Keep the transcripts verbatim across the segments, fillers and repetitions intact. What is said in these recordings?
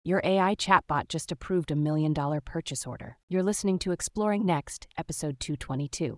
Your A I chatbot just approved a million dollar purchase order. You're listening to Exploring Next, episode two twenty-two.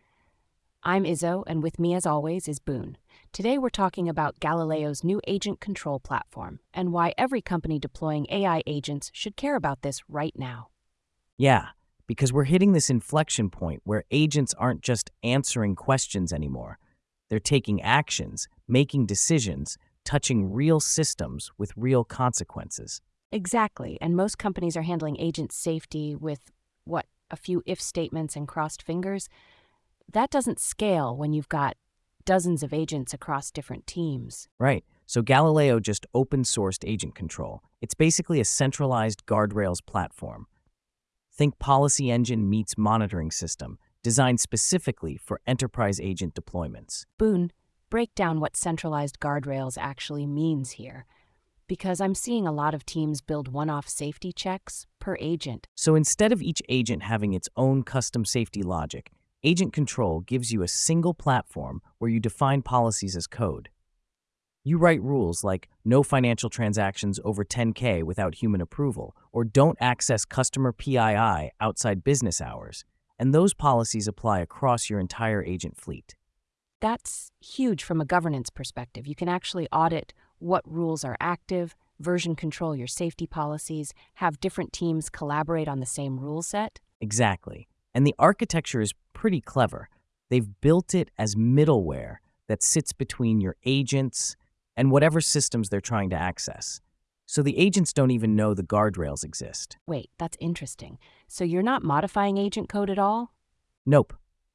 I'm Izzo, and with me as always is Boone. Today we're talking about Galileo's new agent control platform and why every company deploying A I agents should care about this right now. Yeah, because we're hitting this inflection point where agents aren't just answering questions anymore. They're taking actions, making decisions, touching real systems with real consequences. Exactly, and most companies are handling agent safety with, what, a few if statements and crossed fingers? That doesn't scale when you've got dozens of agents across different teams. Right. So Galileo just open sourced agent control. It's basically a centralized guardrails platform. Think Policy Engine meets monitoring system, designed specifically for enterprise agent deployments. Boone, break down what centralized guardrails actually means here, because I'm seeing a lot of teams build one-off safety checks per agent. So instead of each agent having its own custom safety logic, Agent Control gives you a single platform where you define policies as code. You write rules like no financial transactions over ten K without human approval, or don't access customer P I I outside business hours, and those policies apply across your entire agent fleet. That's huge from a governance perspective. You can actually audit what rules are active, version control your safety policies, have different teams collaborate on the same rule set. Exactly. And the architecture is pretty clever. They've built it as middleware that sits between your agents and whatever systems they're trying to access. So the agents don't even know the guardrails exist. Wait, that's interesting. So you're not modifying agent code at all? Nope.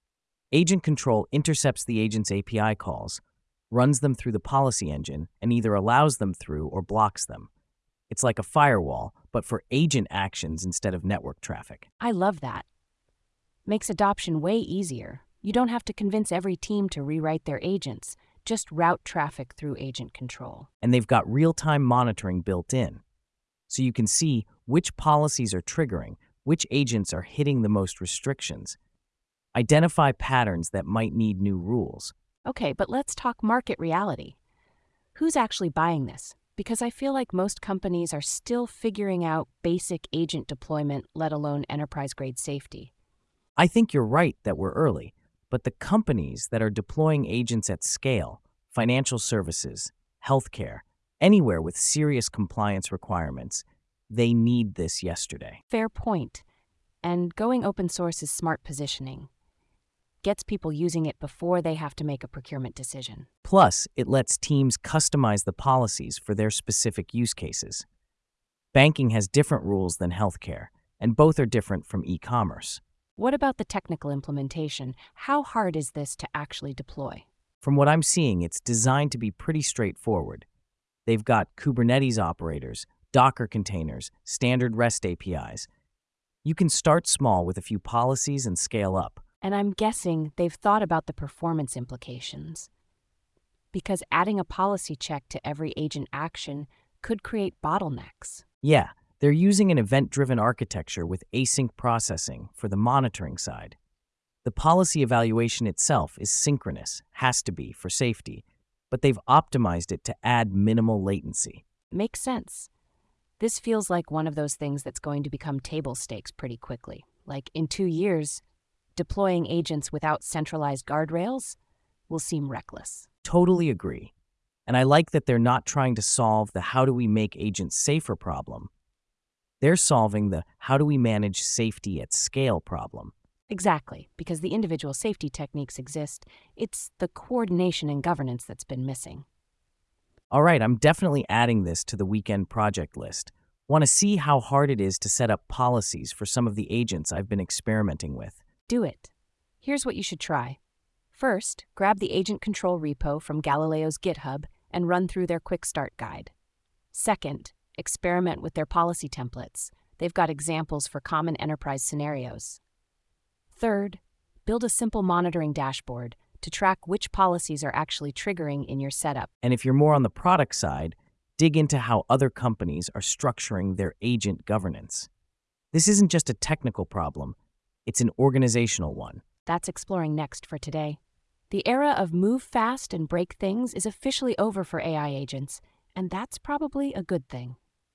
Agent Control intercepts the agent's A P I calls, runs them through the policy engine, and either allows them through or blocks them. It's like a firewall, but for agent actions instead of network traffic. I love that. Makes adoption way easier. You don't have to convince every team to rewrite their agents. Just route traffic through agent control. And they've got real-time monitoring built in. So you can see which policies are triggering, which agents are hitting the most restrictions. Identify patterns that might need new rules. Okay, but let's talk market reality. Who's actually buying this? Because I feel like most companies are still figuring out basic agent deployment, let alone enterprise-grade safety. I think you're right that we're early, but the companies that are deploying agents at scale, financial services, healthcare, anywhere with serious compliance requirements, they need this yesterday. Fair point. And going open source is smart positioning. Gets people using it before they have to make a procurement decision. Plus, it lets teams customize the policies for their specific use cases. Banking has different rules than healthcare, and both are different from e-commerce. What about the technical implementation? How hard is this to actually deploy? From what I'm seeing, it's designed to be pretty straightforward. They've got Kubernetes operators, Docker containers, standard REST A P Is. You can start small with a few policies and scale up. And I'm guessing they've thought about the performance implications. Because adding a policy check to every agent action could create bottlenecks. Yeah, they're using an event-driven architecture with async processing for the monitoring side. The policy evaluation itself is synchronous, has to be for safety, but they've optimized it to add minimal latency. Makes sense. This feels like one of those things that's going to become table stakes pretty quickly. Like in two years, deploying agents without centralized guardrails will seem reckless. Totally agree. And I like that they're not trying to solve the how do we make agents safer problem. They're solving the how do we manage safety at scale problem. Exactly, because the individual safety techniques exist. It's the coordination and governance that's been missing. All right, I'm definitely adding this to the weekend project list. Want to see how hard it is to set up policies for some of the agents I've been experimenting with. Do it. Here's what you should try. First, grab the agent control repo from Galileo's GitHub and run through their quick start guide. Second, experiment with their policy templates. They've got examples for common enterprise scenarios. Third, build a simple monitoring dashboard to track which policies are actually triggering in your setup. And if you're more on the product side, dig into how other companies are structuring their agent governance. This isn't just a technical problem, it's an organizational one. That's Exploring Next for today. The era of move fast and break things is officially over for A I agents, and that's probably a good thing.